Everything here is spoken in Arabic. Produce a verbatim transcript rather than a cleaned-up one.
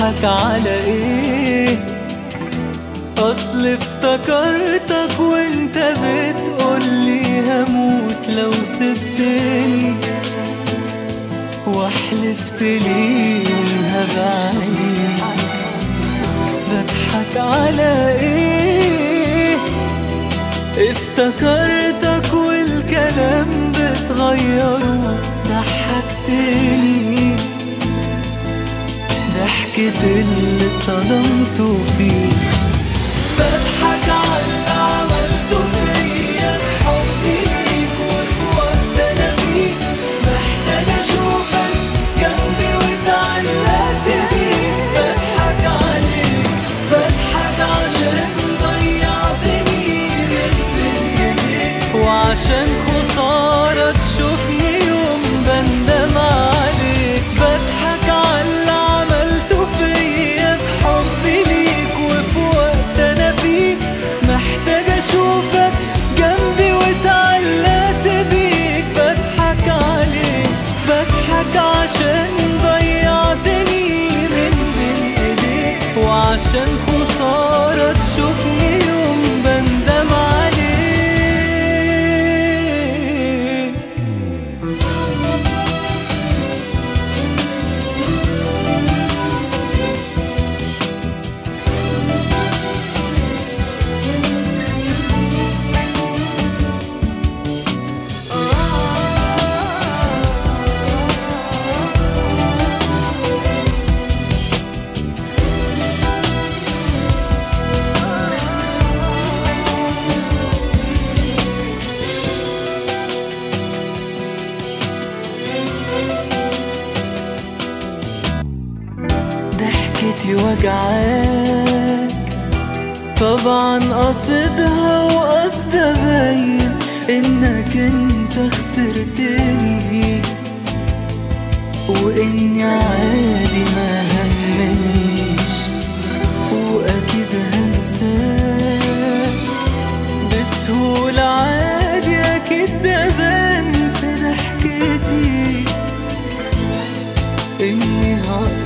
بضحك على ايه؟ اصل افتكرتك وانت بتقولي هموت لو سبتني، وحلفت لي يومها بعينيك. بضحك على ايه؟ افتكرتك والكلام بتغيره، ضحكتني ضحكة اللي صدمته فيه. بضحك على اللي عملته فيا بحبي ليك، وفي وقت انا فيه محتاج اشوفك جنبي واتعلقت بيك. بضحك عليك، بضحك عشان ضيعتني من بين ايديك، وعشان خسارة تشوفني يوم بندم عليك. بضحك على اللي عملته فيا بحبي ليك، وفي وقت انا فيه محتاج اشوفك جنبي واتعلقت بيك. بضحك عليك، بضحك عشان ضيعتني من بين ايديك، وعشان خسارة تشوفني يوم بندم عليك. ضحكتي وجعاك طبعا قصدها، وقصد ابين انك انت خسرتني، واني عادي ما همنيش، واكيد هنساك بسهولة عادي. اكيد ده بان في ضحكتي اني هقدر